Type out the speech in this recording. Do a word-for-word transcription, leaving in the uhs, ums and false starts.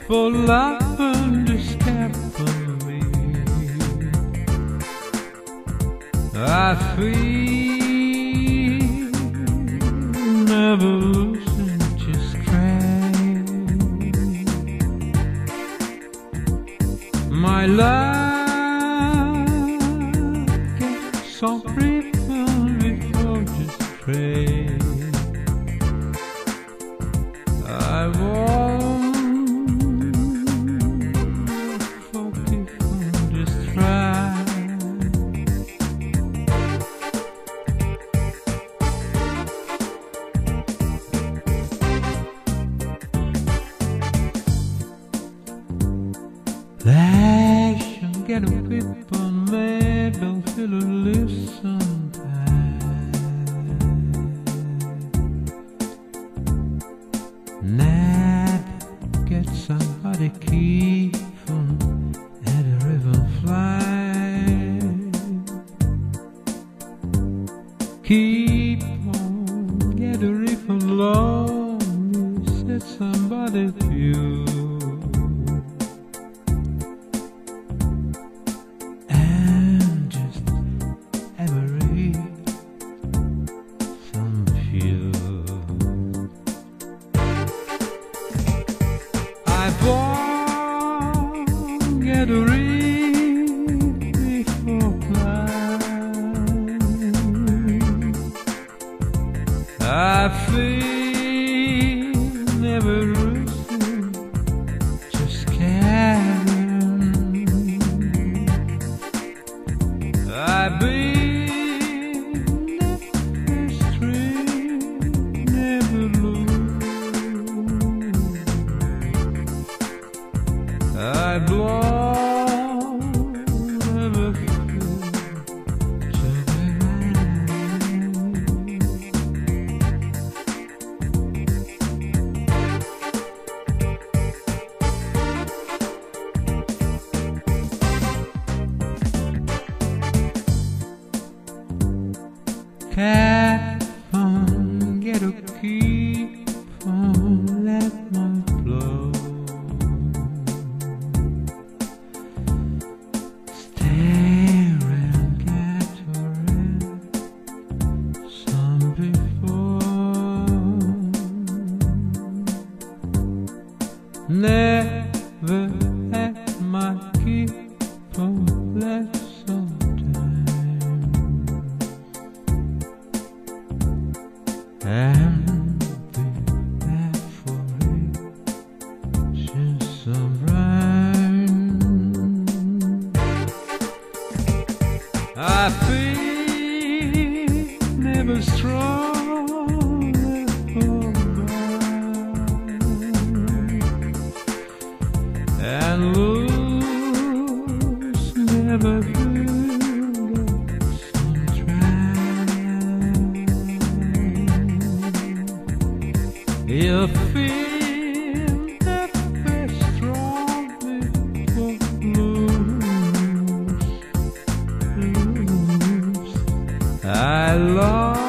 for love and discovery. I feel never losing, just crying. My love gets so briefly before just pray. I won't forgive and just try. Lash and get a whip on me, don't feel a listen. Never get somebody keep on at a river fly. Keep on get a river long, said somebody few. I won't get a ring before climb. I feel never losing, just carrying. I been never straight, never lose. I blow never feel to be cat on, get a keep on, let my flow. Never had my keep on left sometimes, and be there for it, just some rhyme. I feel never strong. And lose never feel some try. You feel never strong before lose, lose. I love